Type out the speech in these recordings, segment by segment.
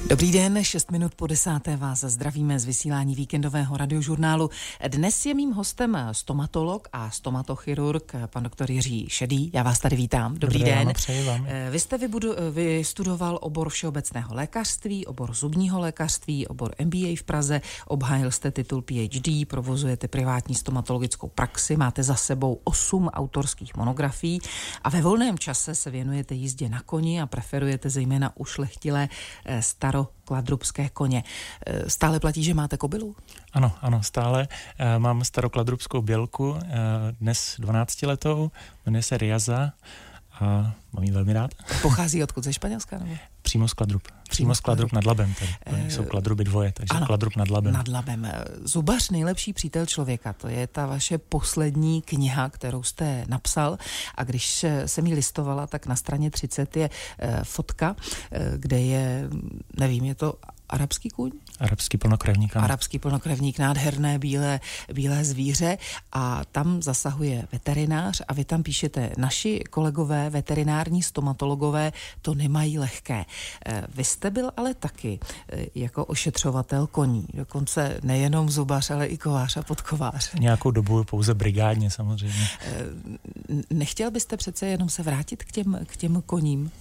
Dobrý den, 6 minut po 10. vás zdravíme z vysílání víkendového radiožurnálu. Dnes je mým hostem stomatolog a stomatochirurg, pan doktor Jiří Šedý. Já vás tady vítám. Dobrý den. Ráno, přeji vám. Vy jste vystudoval obor všeobecného lékařství, obor zubního lékařství, obor MBA v Praze, obhájil jste titul PhD, provozujete privátní stomatologickou praxi, máte za sebou 8 autorských monografií a ve volném čase se věnujete jízdě na koni a preferujete zejména ušlechtilé starokladrubské koně. Stále platí, že máte kobylu? Ano, stále. Mám starokladrubskou bělku, dnes 12letou, jmenuje se Riaza a mám ji velmi rád. Pochází odkud, ze Španělska? Nebo? Přímo z Kladrub. Přímo z Kladrub nad Labem. Tady jsou Kladruby dvoje, takže ano, Kladrub nad Labem. Nad Labem. Zubař, nejlepší přítel člověka, to je ta vaše poslední kniha, kterou jste napsal, a když jsem ji listovala, tak na straně 30 je fotka, kde je, nevím, je to arabský kůň? Arabský plnokrevník, ano. Arabský plnokrevník, nádherné bílé zvíře, a tam zasahuje veterinář a vy tam píšete: naši kolegové, veterinární stomatologové, to nemají lehké. Vy jste byl ale taky jako ošetřovatel koní, dokonce nejenom zubař, ale i kovář a podkovář. Nějakou dobu pouze brigádně, samozřejmě. Nechtěl byste přece jenom se vrátit k těm koním?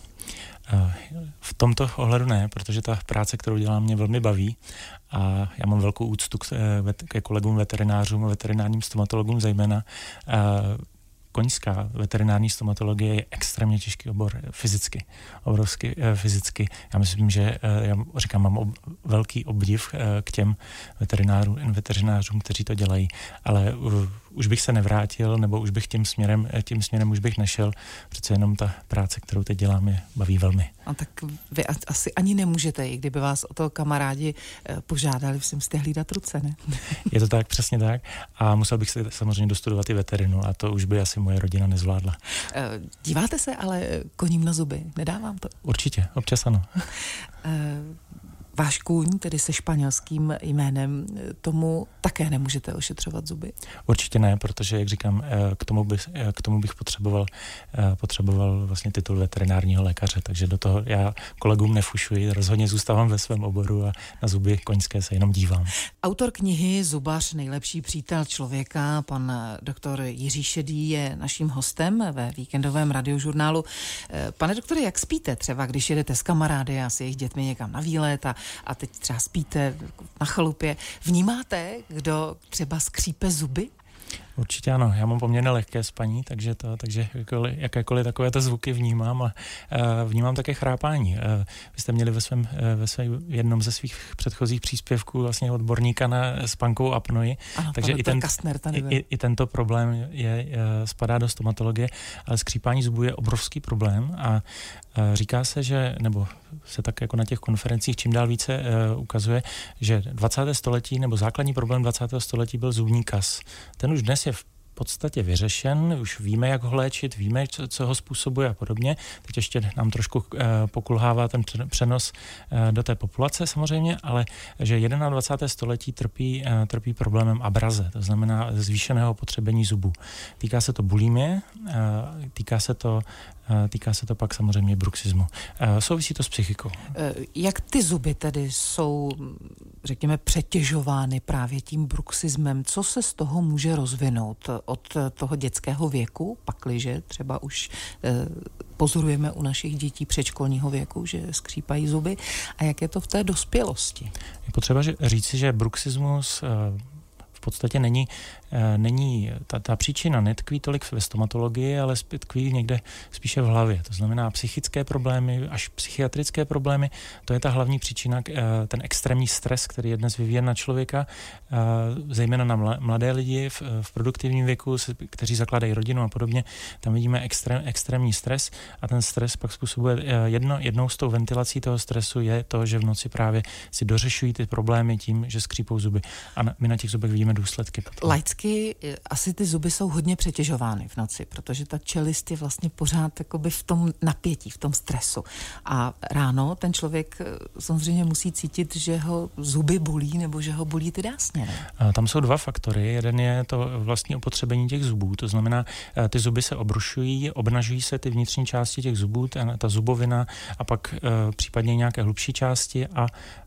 V tomto ohledu ne, protože ta práce, kterou dělám, mě velmi baví a já mám velkou úctu ke kolegům veterinářům a veterinárním stomatologům zejména. Koňská veterinární stomatologie je extrémně těžký obor fyzicky, obrovsky fyzicky. Já myslím, že mám velký obdiv k těm veterinářům, kteří to dělají, ale už bych se nevrátil, nebo už bych tím směrem už bych nešel. Přece jenom ta práce, kterou teď dělám, je baví velmi. A tak vy asi ani nemůžete, i kdyby vás o to kamarádi požádali, si musíte hlídat ruce, ne? Je to tak, přesně tak. A musel bych se samozřejmě dostudovat i veterinu a to už by asi moje rodina nezvládla. Díváte se ale koním na zuby? Nedávám to? Určitě, občas ano. Váš kůň, tedy se španělským jménem, tomu také nemůžete ošetřovat zuby? Určitě ne, protože, jak říkám, k tomu bych potřeboval vlastně titul veterinárního lékaře, takže do toho já kolegům nefušuji, rozhodně zůstávám ve svém oboru a na zuby koňské se jenom dívám. Autor knihy Zubař, nejlepší přítel člověka, pan doktor Jiří Šedý, je naším hostem ve víkendovém radiožurnálu. Pane doktore, jak spíte třeba, když jedete s kamarády a s jejich dětmi někam na výlet a teď třeba spíte na chalupě? Vnímáte, kdo třeba skřípe zuby? Určitě ano, já mám poměrně lehké spaní, takže jakékoliv takovéto zvuky vnímám a vnímám také chrápání. Vy jste měli ve jednom ze svých předchozích příspěvků vlastně odborníka na spánkovou apnoji, ano, takže i tento problém spadá do stomatologie, ale skřípání zubů je obrovský problém a říká se, že, nebo se tak jako na těch konferencích čím dál více ukazuje, že 20. století nebo základní problém 20. století byl zubní kas. Ten už dnes je v podstatě vyřešen, už víme, jak ho léčit, víme, co ho způsobuje a podobně. Teď ještě nám trošku pokulhává ten přenos do té populace samozřejmě, ale že 21. století trpí problémem abraze, to znamená zvýšeného potřebení zubů. Týká se to bulimie, týká se to pak samozřejmě bruxismu. Souvisí to s psychikou. Jak ty zuby tedy jsou, řekněme, přetěžovány právě tím bruxismem? Co se z toho může rozvinout od toho dětského věku, pakliže třeba už pozorujeme u našich dětí předškolního věku, že skřípají zuby, a jak je to v té dospělosti? Je potřeba říci, že bruxismus v podstatě není ta příčina netkví tolik ve stomatologii, ale tkví někde spíše v hlavě. To znamená psychické problémy, až psychiatrické problémy, to je ta hlavní příčina, ten extrémní stres, který je dnes vyvíjen na člověka, zejména na mladé lidi v produktivním věku, kteří zakládají rodinu a podobně. Tam vidíme extrémní stres a ten stres pak způsobuje jednou z tou ventilací toho stresu je to, že v noci právě si dořešují ty problémy tím, že skřípou zuby. A my na těch zubech vidíme důsledky. Laicky fyzicky asi ty zuby jsou hodně přetěžovány v noci, protože ta čelist je vlastně pořád jakoby v tom napětí, v tom stresu. A ráno ten člověk samozřejmě musí cítit, že ho zuby bolí nebo že ho bolí ty dásně. Ne? Tam jsou dva faktory. Jeden je to vlastní opotřebení těch zubů, to znamená, ty zuby se obrušují, obnažují se ty vnitřní části těch zubů, ta zubovina a pak případně nějaké hlubší části a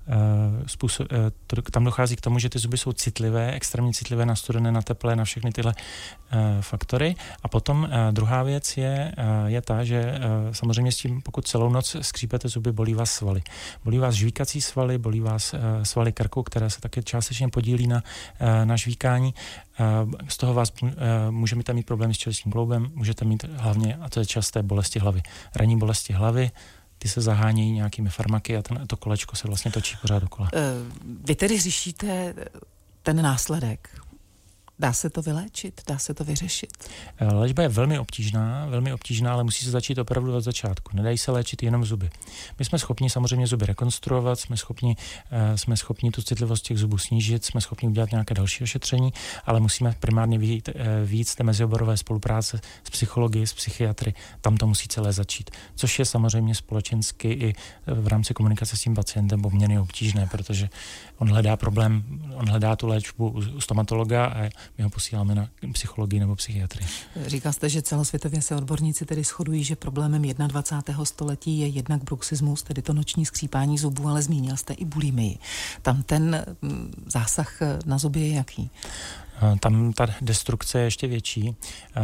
tam dochází k tomu, že ty zuby jsou citlivé, extrémně citlivé na studené, na teplé, na všechny tyhle faktory. A potom druhá věc je ta, že samozřejmě s tím, pokud celou noc skřípete zuby, bolí vás svaly. Bolí vás žvíkací svaly, bolí vás svaly krku, které se také částečně podílí na žvíkání. Z toho vás můžete mít problémy s čelistním kloubem, můžete mít hlavně, a to je časté, bolesti hlavy. Ranní bolesti hlavy, ty se zahánějí nějakými farmaky a to kolečko se vlastně točí pořád dokola. Vy tedy řešíte ten následek. Dá se to vyléčit? Dá se to vyřešit? Léčba je velmi obtížná, ale musí se začít opravdu od začátku. Nedají se léčit jenom zuby. My jsme schopni samozřejmě zuby rekonstruovat, jsme schopni tu citlivost těch zubů snížit, jsme schopni udělat nějaké další ošetření, ale musíme primárně víc z té mezioborové spolupráce s psychologi, s psychiatry, tam to musí celé začít. Což je samozřejmě společensky i v rámci komunikace s tím pacientem poměrně obtížné, protože on hledá tu léčbu u stomatologa a my ho posíláme na psychologii nebo psychiatrii. Říkal jste, že celosvětově se odborníci tedy shodují, že problémem 21. století je jednak bruxismus, tedy to noční skřípání zubů, ale zmínil jste i bulimii. Tam ten zásah na zuby je jaký? Tam ta destrukce je ještě větší,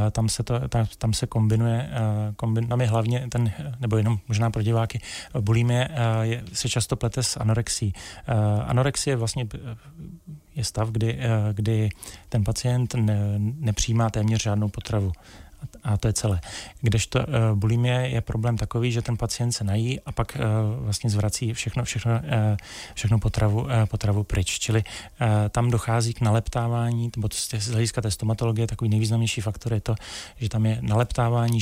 tam se kombinuje hlavně nebo jenom možná pro diváky, bulimie se často plete s anorexí. Anorexie vlastně je stav, kdy ten pacient nepřijímá téměř žádnou potravu. A to je celé. Kdežto bulimie je problém takový, že ten pacient se nají a pak vlastně zvrací všechno potravu pryč. Čili tam dochází k naleptávání, nebo z hlediska té stomatologie takový nejvýznamnější faktor je to, že tam je naleptávání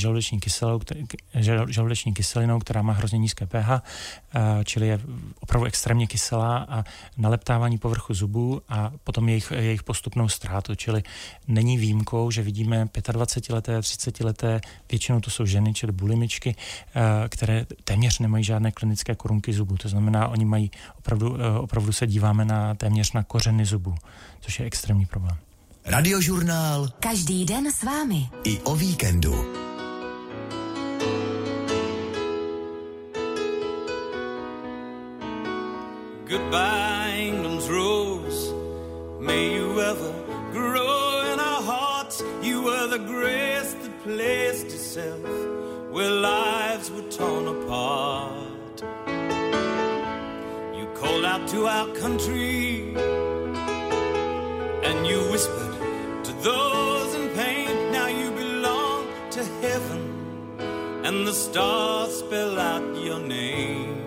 žaludeční kyselinou, která má hrozně nízké pH, čili je opravdu extrémně kyselá a naleptávání povrchu zubů a potom jejich postupnou ztrátu. Čili není výjimkou, že vidíme 25leté, 30leté, většinou to jsou ženy, čili bulimičky, které téměř nemají žádné klinické korunky zubů. To znamená, oni mají opravdu se díváme téměř na kořeny zubů, což je extrémní problém. Radiožurnál. Každý den s vámi. I o víkendu. Goodbye, England's rose. May you ever grow in our hearts. You were the grace that placed itself where lives were torn apart. You called out to our country and you whispered to those in pain. Now you belong to heaven and the stars spell out your name.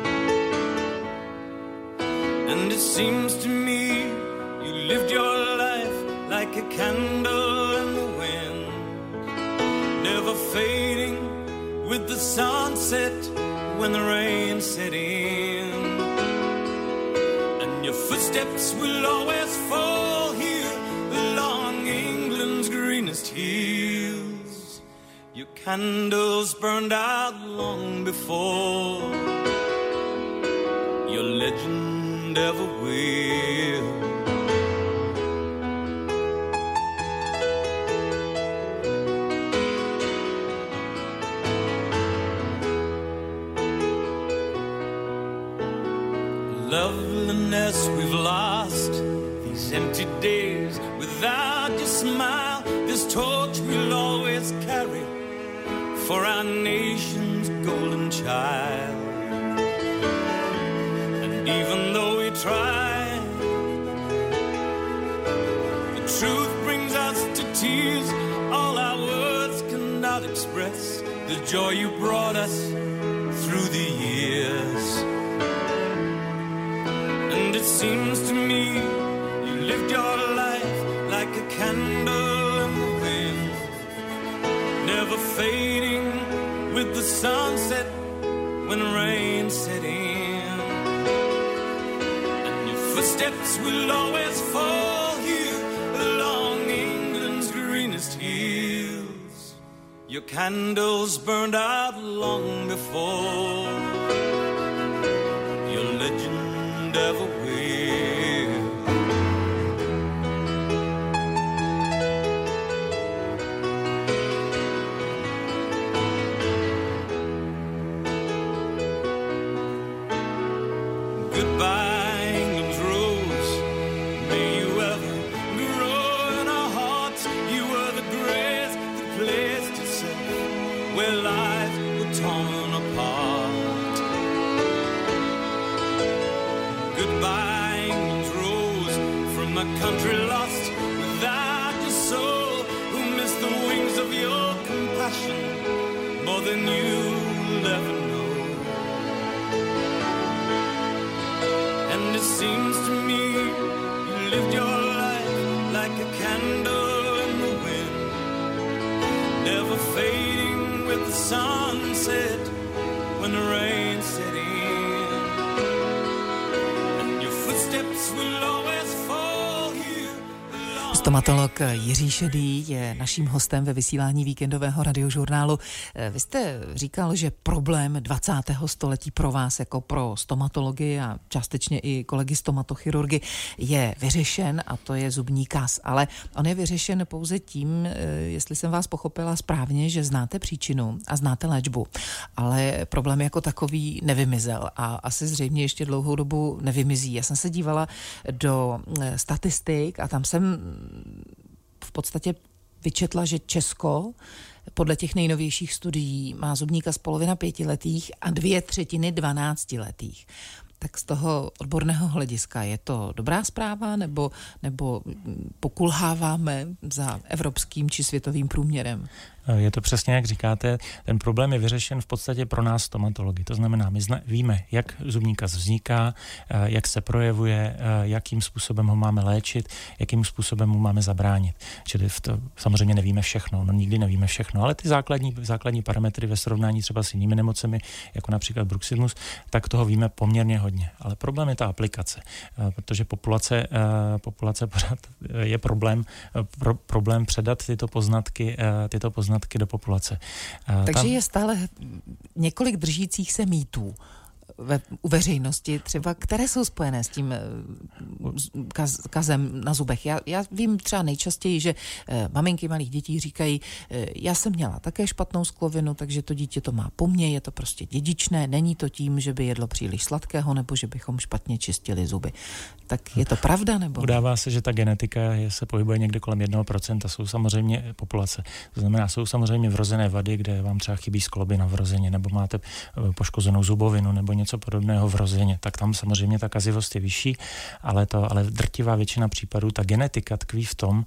And it seems to me you lived your life like a candle in the wind, never fading with the sunset when the rain set in. And your footsteps will always fall here along England's greenest hills. Your candles burned out long before your legend ever will. Loveliness we've lost, these empty days without your smile, this torch we'll always carry for our nation's golden child. And even though we try, the truth brings us to tears. All our words cannot express the joy you brought us through the years. And it seems to me you lived your life like a candle in the wind, never fading with the sunset when rain set in. And your footsteps will always fall here along Your candles burned out long before your legend ever will. Goodbye, England's rose. May you ever grow in our hearts. You were the grace that placed itself where lives were torn apart. Goodbye, England's rose, from a country lost without your soul, who missed the wings of your compassion more than you'll ever know. And it seems to me you lived your life like a candle in the wind, never fading with the sunset when the rain set in. And your footsteps will always fall here. Stomatolog Jiří Šedý je naším hostem ve vysílání víkendového radiožurnálu. Vy jste říkal, že problém 20. století pro vás jako pro stomatology a částečně i kolegy stomatochirurgy je vyřešen, a to je zubní kas. Ale on je vyřešen pouze tím, jestli jsem vás pochopila správně, že znáte příčinu a znáte léčbu. Ale problém jako takový nevymizel a asi zřejmě ještě dlouhou dobu nevymizí. Já jsem se dívala do statistik a tam jsem v podstatě vyčetla, že Česko podle těch nejnovějších studií má zubní kas polovina 5letých a 2/3 12letých. Tak z toho odborného hlediska je to dobrá zpráva, nebo pokulháváme za evropským či světovým průměrem? Je to přesně, jak říkáte, ten problém je vyřešen v podstatě pro nás stomatology. To znamená, my víme, jak zubní kas vzniká, jak se projevuje, jakým způsobem ho máme léčit, jakým způsobem mu máme zabránit. Čili samozřejmě nevíme všechno, nikdy nevíme všechno, ale ty základní parametry ve srovnání třeba s jinými nemocemi, jako například bruxismus, tak toho víme poměrně hodně. Ale problém je ta aplikace, protože populace pořád je problém předat tyto poznatky do populace. Takže je stále několik držících se mýtů u veřejnosti, třeba, které jsou spojené s tím kazem na zubech. Já vím třeba nejčastěji, že maminky malých dětí říkají, já jsem měla také špatnou sklovinu, takže to dítě to má po mně, je to prostě dědičné, není to tím, že by jedlo příliš sladkého, nebo že bychom špatně čistili zuby. Tak je to pravda, nebo? Udává se, že ta genetika se pohybuje někde kolem 1%, jsou samozřejmě populace. To znamená, jsou samozřejmě vrozené vady, kde vám třeba chybí sklovina vrozeně, nebo máte poškozenou zubovinu, nebo něco podobného vrozeně, tak tam samozřejmě ta kazivost je vyšší, ale drtivá většina případů, ta genetika tkví v tom,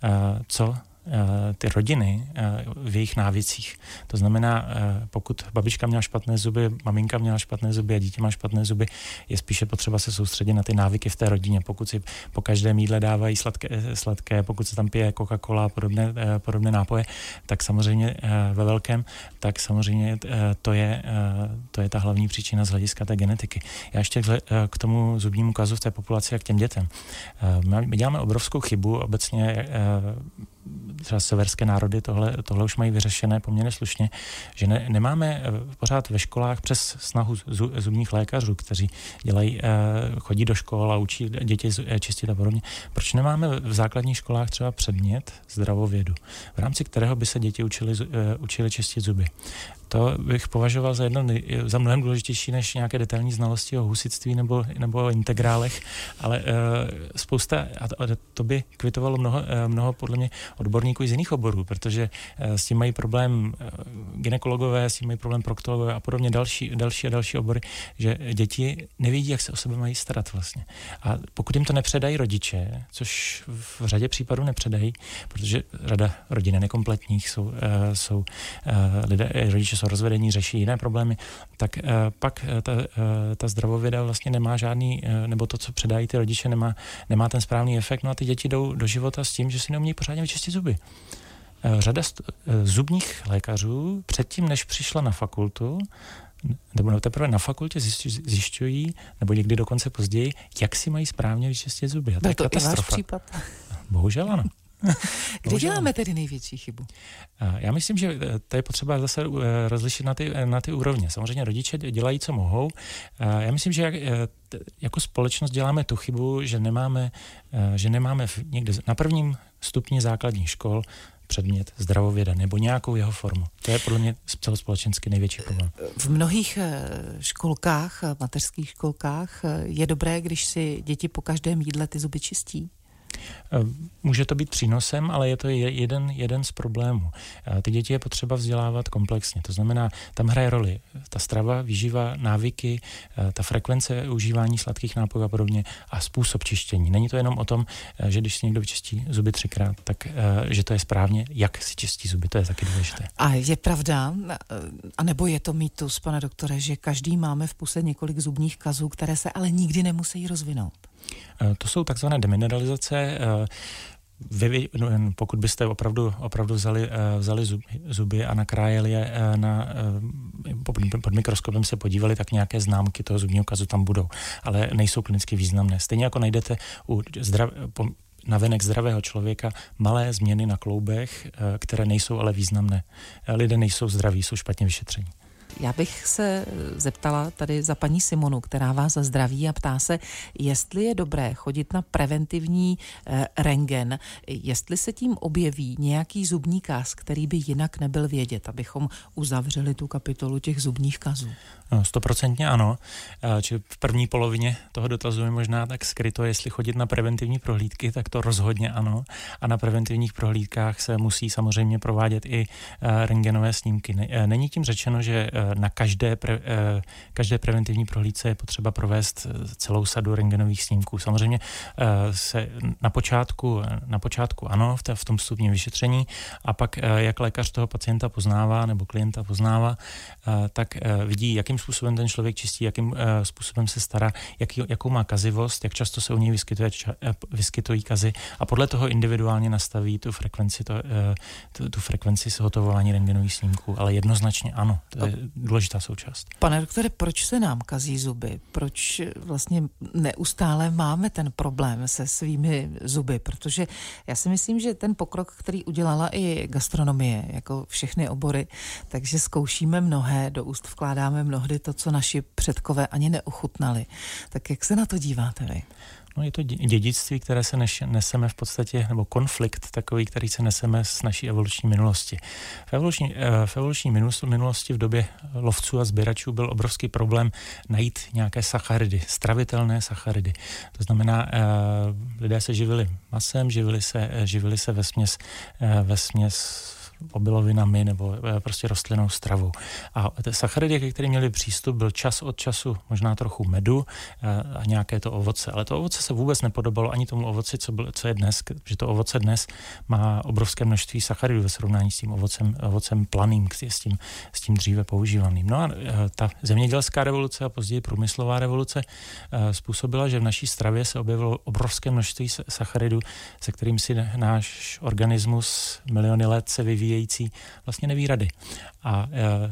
co ty rodiny v jejich návycích. To znamená, pokud babička měla špatné zuby, maminka měla špatné zuby a dítě má špatné zuby, je spíše potřeba se soustředit na ty návyky v té rodině. Pokud si po každém jídle dávají sladké, pokud se tam pije Coca-Cola a podobné nápoje, tak samozřejmě ve velkém, tak samozřejmě to je ta hlavní příčina z hlediska té genetiky. Já ještě k tomu zubnímu kazu v té populaci a k těm dětem. My děláme obrovskou chybu obecně, třeba severské národy tohle už mají vyřešené poměrně slušně, že nemáme pořád ve školách přes snahu zubních lékařů, kteří chodí do škol a učí děti čistit a podobně. Proč nemáme v základních školách třeba předmět zdravovědu, v rámci kterého by se děti učili čistit zuby? To bych považoval za mnohem důležitější než nějaké detailní znalosti o husitství nebo o integrálech, ale spousta, a to by kvitovalo mnoho podle mě odborníků i z jiných oborů, protože s tím mají problém gynekologové, s tím mají problém proktologové a podobně další obory, že děti nevědí, jak se o sebe mají starat vlastně. A pokud jim to nepředají rodiče, což v řadě případů nepředají, protože řada rodin je nekompletních, jsou rodiče jsou rozvedení, řeší jiné problémy, tak pak ta zdravověda vlastně nemá žádný, nebo to, co předají ty rodiče, nemá ten správný efekt, no a ty děti jdou do života s tím, že si neumějí pořádně vyčistit zuby. Řada zubních lékařů předtím, než přišla na fakultu, nebo teprve na fakultě zjišťují, nebo někdy dokonce později, jak si mají správně vyčistit zuby. A byl to i váš případ? Bohužel ano. Kde děláme tedy největší chybu? Já myslím, že to je potřeba zase rozlišit na ty úrovně. Samozřejmě rodiče dělají, co mohou. Já myslím, že jako společnost děláme tu chybu, že nemáme někde na prvním stupni základních škol předmět zdravověda nebo nějakou jeho formu. To je podle mě celospolečensky největší problém. V mnohých školkách, mateřských školkách je dobré, když si děti po každém jídle ty zuby čistí? Může to být přínosem, ale je to jeden z problémů. Ty děti je potřeba vzdělávat komplexně. To znamená, tam hraje roli ta strava, výživa, návyky, ta frekvence užívání sladkých nápojů a podobně a způsob čištění. Není to jenom o tom, že když si někdo vyčistí zuby 3krát, tak že to je správně, jak si čistí zuby, to je taky důležité. A je pravda, anebo je to mýtus, pane doktore, že každý máme v puse několik zubních kazů, které se ale nikdy nemusí rozvinout? To jsou takzvané demineralizace. Pokud byste opravdu vzali zuby a nakrájeli je pod mikroskopem se podívali, tak nějaké známky toho zubního kazu tam budou, ale nejsou klinicky významné. Stejně jako najdete navenek zdravého člověka malé změny na kloubech, které nejsou ale významné. Lidé nejsou zdraví, jsou špatně vyšetření. Já bych se zeptala tady za paní Simonu, která vás zdraví a ptá se, jestli je dobré chodit na preventivní rentgen, jestli se tím objeví nějaký zubní kaz, který by jinak nebyl vědět, abychom uzavřeli tu kapitolu těch zubních kazů. 100% ano. Čili v první polovině toho dotazu je možná tak skryto, jestli chodit na preventivní prohlídky, tak to rozhodně ano. A na preventivních prohlídkách se musí samozřejmě provádět i rentgenové snímky. Není tím řečeno, že na každé preventivní prohlídce je potřeba provést celou sadu rentgenových snímků. Samozřejmě se na počátku ano, v tom vstupním vyšetření a pak jak lékař toho pacienta poznává nebo klienta poznává, tak vidí, jakým způsobem ten člověk čistí, jakým způsobem se stará, jakou má kazivost, jak často se u něj vyskytují kazy a podle toho individuálně nastaví tu frekvenci zhotovování rentgenových snímků, ale jednoznačně ano, to je důležitá součást. Pane doktore, proč se nám kazí zuby? Proč vlastně neustále máme ten problém se svými zuby? Protože já si myslím, že ten pokrok, který udělala i gastronomie, jako všechny obory, takže zkoušíme mnohé, do úst vkládáme mnohdy to, co naši předkové ani neochutnali. Tak jak se na to díváte vy? No je to dědictví, které se neseme v podstatě, nebo konflikt takový, který se neseme z naší evoluční minulosti. V evoluční minulosti v době lovců a sběračů byl obrovský problém najít nějaké sacharidy, stravitelné sacharidy. To znamená, lidé se živili masem, živili se vesměs obilovinami nebo prostě rostlinnou stravou. A sacharidy, ke kterým měli přístup, byl čas od času možná trochu medu a nějaké to ovoce. Ale to ovoce se vůbec nepodobalo ani tomu ovoci, co je dnes, že to ovoce dnes má obrovské množství sacharidů ve srovnání s tím ovocem planým, s tím dříve používaným. No a ta zemědělská revoluce a později průmyslová revoluce způsobila, že v naší stravě se objevilo obrovské množství sacharidů, se kterým si náš organismus miliony let se vyvíjející vlastně neví rady. A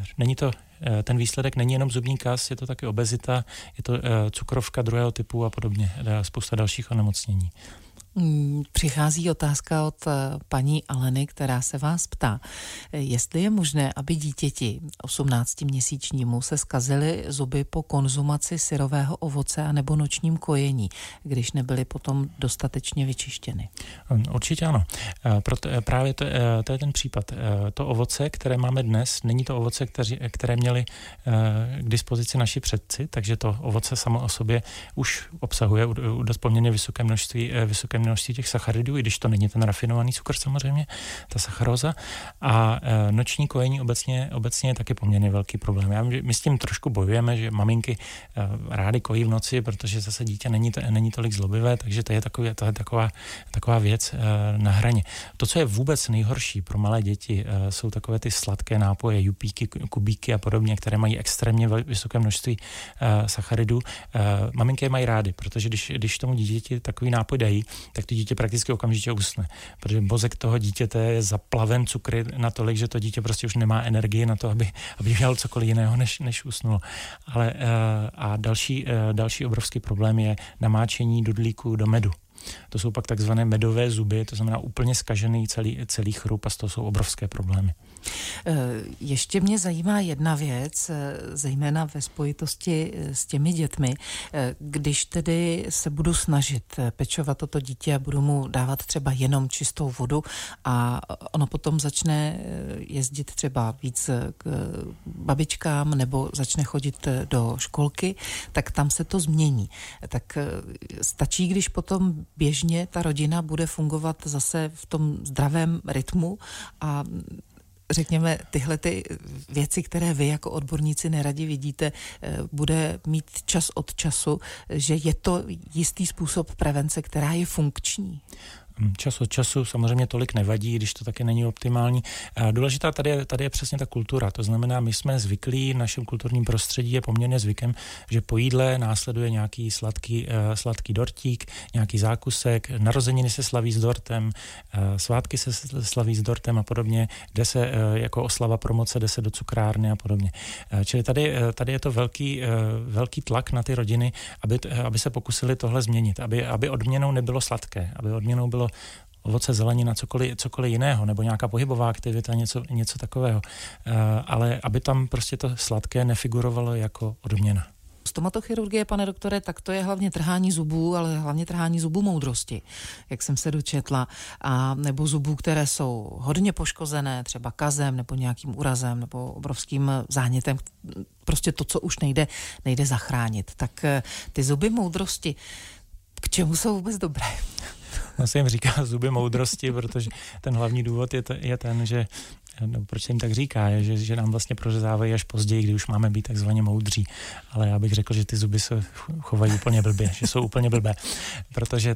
ten výsledek není jenom zubní kas, je to taky obezita, je to cukrovka druhého typu a podobně, spousta dalších onemocnění. Přichází otázka od paní Aleny, která se vás ptá, jestli je možné, aby dítěti 18měsíčnímu se zkazily zuby po konzumaci syrového ovoce a nebo nočním kojení, když nebyly potom dostatečně vyčištěny. Určitě ano. Právě to je ten případ. To ovoce, které máme dnes, není to ovoce, které měli k dispozici naši předci, takže to ovoce samo o sobě už obsahuje dost poměrně vysoké množství těch sacharidů, i když to není ten rafinovaný cukr samozřejmě, ta sacharóza. A noční kojení obecně je taky poměrně velký problém. My s tím trošku bojujeme, že maminky rády kojí v noci, protože zase dítě není tolik zlobivé, takže to je taková věc na hraně. To, co je vůbec nejhorší pro malé děti, jsou takové ty sladké nápoje, jupíky, kubíky a podobně, které mají extrémně vysoké množství sacharidů. Maminky je mají rády, protože když tomu dítěti takový nápoj dají, tak to dítě prakticky okamžitě usne, protože mozek toho dítěte je zaplaven cukry natolik, že to dítě prostě už nemá energii na to, aby dělalo cokoliv jiného, než usnulo. Ale a další obrovský problém je namáčení dudlíku do medu. To jsou pak takzvané medové zuby, to znamená úplně zkažený celý chrup a z toho jsou obrovské problémy. Ještě mě zajímá jedna věc, zejména ve spojitosti s těmi dětmi. Když tedy se budu snažit pečovat toto dítě a budu mu dávat třeba jenom čistou vodu a ono potom začne jezdit třeba víc k babičkám nebo začne chodit do školky, tak tam se to změní. Tak stačí, když potom běžně ta rodina bude fungovat zase v tom zdravém rytmu a řekněme, tyhle ty věci, které vy jako odborníci neradi vidíte, bude mít čas od času, že je to jistý způsob prevence, která je funkční. Čas od času samozřejmě tolik nevadí, když to taky není optimální. Důležitá tady je přesně ta kultura. To znamená, my jsme zvyklí, v našem kulturním prostředí je poměrně zvykem, že po jídle následuje nějaký sladký dortík, nějaký zákusek, narozeniny se slaví s dortem, svátky se slaví s dortem a podobně, jde se jako oslava promoce, jde se do cukrárny a podobně. Čili tady je to velký tlak na ty rodiny, aby se pokusili tohle změnit, aby odměnou nebylo sladké, aby odměnou bylo ovoce, zelenina, cokoliv jiného, nebo nějaká pohybová aktivita, něco takového. Ale aby tam prostě to sladké nefigurovalo jako odměna. Stomatochirurgie, pane doktore, tak to je hlavně trhání zubů, ale hlavně trhání zubů moudrosti, jak jsem se dočetla, a nebo zubů, které jsou hodně poškozené, třeba kazem, nebo nějakým úrazem, nebo obrovským zánětem, prostě to, co už nejde zachránit. Tak ty zuby moudrosti, k čemu jsou vůbec dobré? No se jim říká zuby moudrosti, protože ten hlavní důvod je ten, že proč se jim tak říká, je, že nám vlastně prořezávají až později, kdy už máme být takzvaně moudří. Ale já bych řekl, že ty zuby se chovají úplně blbě, že jsou úplně blbé, protože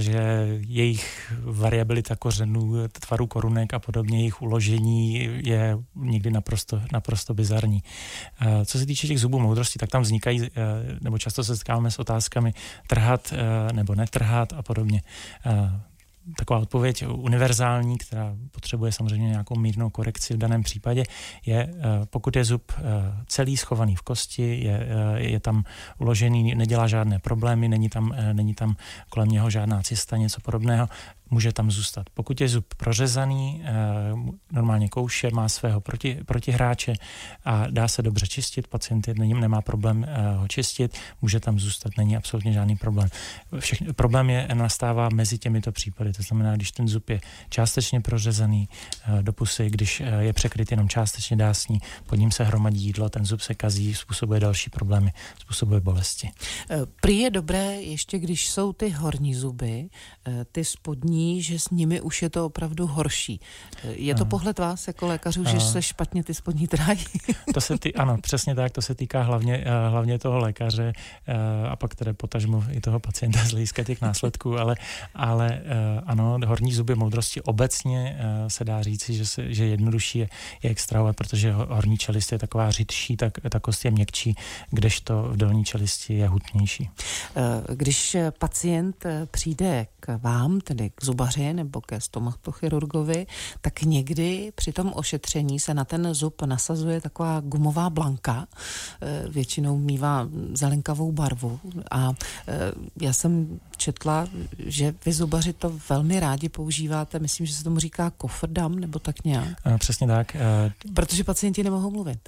jejich variabilita kořenů, tvaru korunek a podobně, jejich uložení je někdy naprosto bizarní. Co se týče těch zubů moudrosti, tak tam vznikají, nebo často se setkáváme s otázkami trhat nebo netrhat a podobně. Taková odpověď univerzální, která potřebuje samozřejmě nějakou mírnou korekci v daném případě, je, pokud je zub celý schovaný v kosti, je tam uložený, nedělá žádné problémy, není tam kolem něho žádná cysta, něco podobného, může tam zůstat. Pokud je zub prořezaný, normálně kouše, má svého protihráče a dá se dobře čistit, pacient nemá problém ho čistit, může tam zůstat, není absolutně žádný problém. Problém nastává mezi těmito případy, to znamená, když ten zub je částečně prořezaný do pusy, když je překryt jenom částečně dásní, pod ním se hromadí jídlo, ten zub se kazí, způsobuje další problémy, způsobuje bolesti. Prý je dobré, ještě když jsou ty horní zuby, ty spodní, že s nimi už je to opravdu horší. Je to pohled vás jako lékařů, že se špatně ty spodní trhají? Ano, přesně tak, to se týká hlavně toho lékaře a pak tedy potažmo i toho pacienta z hlediska těch následků, ale ano, horní zuby moudrosti obecně se dá říci, že jednodušší je extrahovat, protože horní čelist je taková řidší, tak ta kost je měkčí, kdežto v dolní čelisti je hutnější. Když pacient přijde k vám, tedy k zubaři nebo ke stomatochirurgovi, tak někdy při tom ošetření se na ten zub nasazuje taková gumová blanka, většinou mívá zelenkavou barvu a já jsem četla, že vy zubaři to velmi rádi používáte, myslím, že se tomu říká kofrdam nebo tak nějak. Přesně tak. Protože pacienti nemohou mluvit.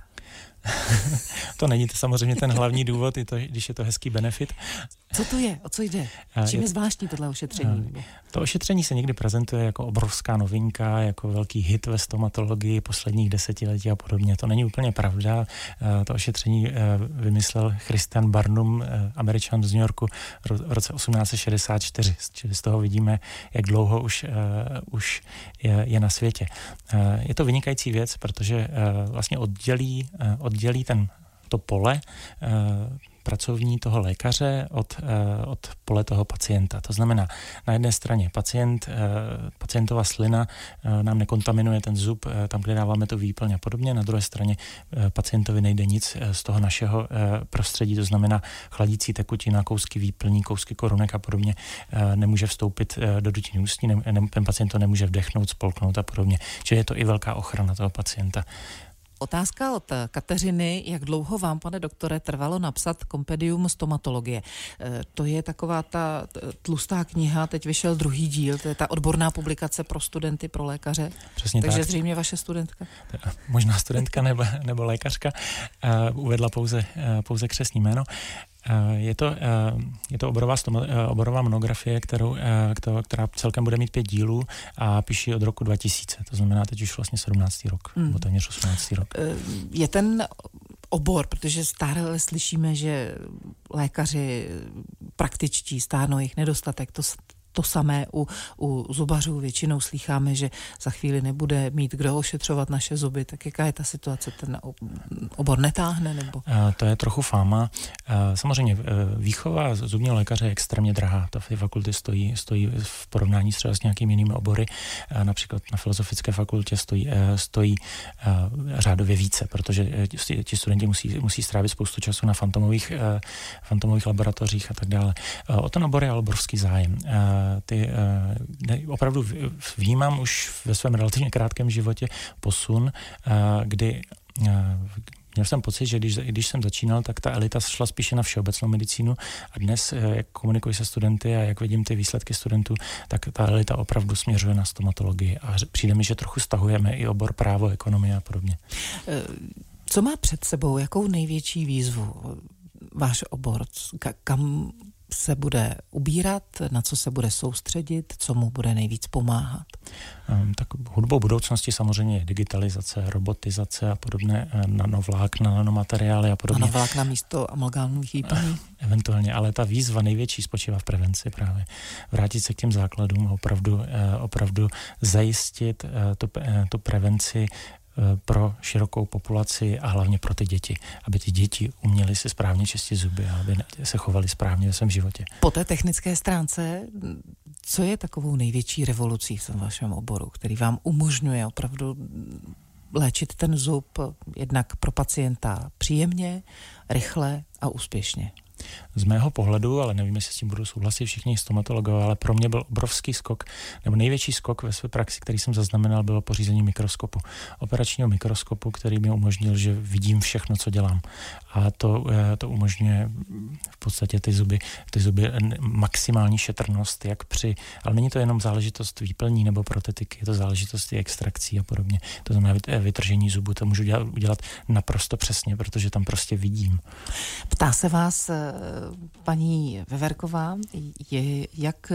To není to samozřejmě ten hlavní důvod, když je to hezký benefit. Co to je? O co jde? Čím je zvláštní tohle ošetření? To ošetření se někdy prezentuje jako obrovská novinka, jako velký hit ve stomatologii posledních desetiletí a podobně. To není úplně pravda. To ošetření vymyslel Christian Barnum, Američan z New Yorku v roce 1864. Čili z toho vidíme, jak dlouho už je na světě. Je to vynikající věc, protože vlastně oddělí to pole pracovní toho lékaře od pole toho pacienta. To znamená, na jedné straně pacientova slina nám nekontaminuje ten zub, tam, kde dáváme tu výplň a podobně, na druhé straně pacientovi nejde nic z toho našeho prostředí, to znamená chladící tekutina, kousky výplní, kousky korunek a podobně, nemůže vstoupit do dutiny ústní, ten pacient to nemůže vdechnout, spolknout a podobně. Čili je to i velká ochrana toho pacienta. Otázka od Kateřiny. Jak dlouho vám, pane doktore, trvalo napsat kompendium stomatologie? To je taková ta tlustá kniha, teď vyšel druhý díl, to je ta odborná publikace pro studenty, pro lékaře. Přesně takže tak. Zřejmě vaše studentka? Možná studentka nebo lékařka. Uvedla pouze křestní jméno. Je to oborová monografie, která celkem bude mít 5 dílů a píše od roku 2000. To znamená teď už vlastně 17. rok, nebo téměř 18. rok. Je ten obor, protože stále slyšíme, že lékaři praktičtí stárnou jejich nedostatek, to samé u zubařů. Většinou slýcháme, že za chvíli nebude mít kdo ošetřovat naše zuby. Tak jaká je ta situace? Ten obor netáhne? Nebo? To je trochu fáma. Samozřejmě výchova zubního lékaře je extrémně drahá. Ty fakulty stojí v porovnání třeba s nějakými jinými obory. Například na filozofické fakultě stojí řádově více, protože ti studenti musí strávit spoustu času na fantomových laboratořích a tak dále. O ten obor je obrovský zájem. Opravdu vnímám už ve svém relativně krátkém životě posun, kdy měl jsem pocit, že když jsem začínal, tak ta elita šla spíše na všeobecnou medicínu a dnes, jak komunikuji se studenty a jak vidím ty výsledky studentů, tak ta elita opravdu směřuje na stomatologii a přijde mi, že trochu stahujeme i obor právo, ekonomie a podobně. Co má před sebou, jakou největší výzvu váš obor? Kam se bude ubírat, na co se bude soustředit, co mu bude nejvíc pomáhat? Tak hudbou budoucnosti samozřejmě je digitalizace, robotizace a podobné, nanovlákna, nanomateriály a podobně. Nanovlákna místo amalgámových výplní? Eventuálně, ale ta výzva největší spočívá v prevenci právě. Vrátit se k těm základům a opravdu zajistit tu prevenci pro širokou populaci a hlavně pro ty děti, aby ty děti uměly si správně čistit zuby a aby se chovali správně ve svém životě. Po té technické stránce, co je takovou největší revolucí v tom vašem oboru, který vám umožňuje opravdu léčit ten zub jednak pro pacienta příjemně, rychle a úspěšně? Z mého pohledu, ale nevím, jestli s tím budou souhlasit všichni stomatologové, ale pro mě byl obrovský skok, nebo největší skok ve své praxi, který jsem zaznamenal, bylo pořízení mikroskopu. Operačního mikroskopu, který mi umožnil, že vidím všechno, co dělám. A to umožňuje v podstatě ty zuby maximální šetrnost, ale není to jenom záležitost výplní nebo protetiky, je to záležitost i extrakcí a podobně. To znamená vytržení zubu, to můžu udělat naprosto přesně, protože tam prostě vidím. Ptá se vás paní Veverková, jak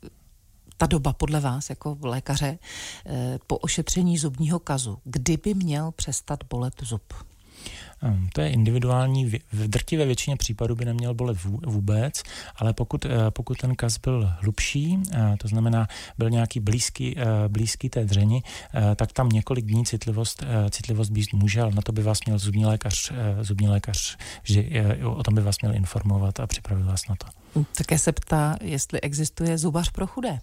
ta doba podle vás jako lékaře po ošetření zubního kazu, kdyby měl přestat bolet zub? To je individuální. V drtivé většině případů by neměl bolet vůbec, ale pokud ten kas byl hlubší, to znamená byl nějaký blízký té dřeni, tak tam několik dní citlivost být může, ale na to by vás měl zubní lékař vždy o tom by vás měl informovat a připravit vás na to. Také se ptá, jestli existuje zubař pro chudé.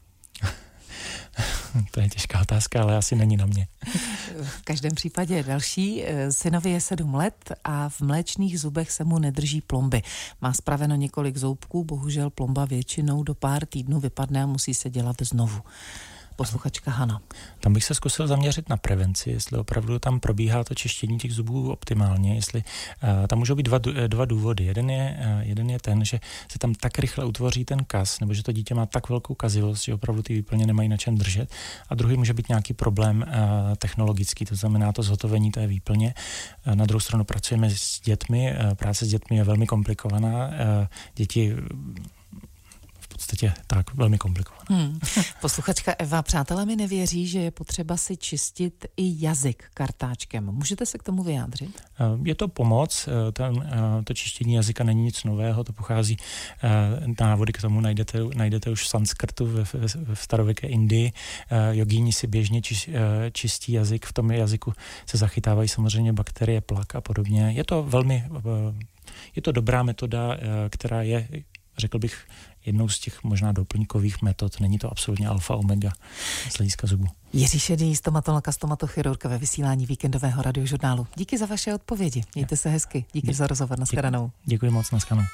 To je těžká otázka, ale asi není na mě. V každém případě další. Synovi je 7 let a v mléčných zubech se mu nedrží plomby. Má spraveno několik zoubků, bohužel plomba většinou do pár týdnů vypadne a musí se dělat znovu. Posluchačka Hana. Tam bych se zkusil zaměřit na prevenci, jestli opravdu tam probíhá to čištění těch zubů optimálně, jestli tam můžou být dva důvody. Jeden je ten, že se tam tak rychle utvoří ten kas, nebo že to dítě má tak velkou kazivost, že opravdu ty výplně nemají na čem držet. A druhý může být nějaký problém technologický, to znamená to zhotovení té výplně. Na druhou stranu pracujeme s dětmi, práce s dětmi je velmi komplikovaná. Děti v podstatě tak velmi komplikované. Posluchačka Eva, přátelé mi nevěří, že je potřeba si čistit i jazyk kartáčkem. Můžete se k tomu vyjádřit? Je to pomoc. To čištění jazyka není nic nového, to pochází, návody k tomu najdete už v sanskrtu, v starověké Indii. Jogíni si běžně čistí jazyk, v tom jazyku se zachytávají samozřejmě bakterie, plak a podobně. Je to dobrá metoda, která je, řekl bych, jednou z těch možná doplňkových metod. Není to absolutně alfa omega z hlediska zubu. Jiří Šedý, stomatolog a stomatochirurg ve vysílání víkendového radiožurnálu. Díky za vaše odpovědi. Mějte se hezky. Díky za rozhovor. Nashledanou. Děkuji moc. Nashledanou.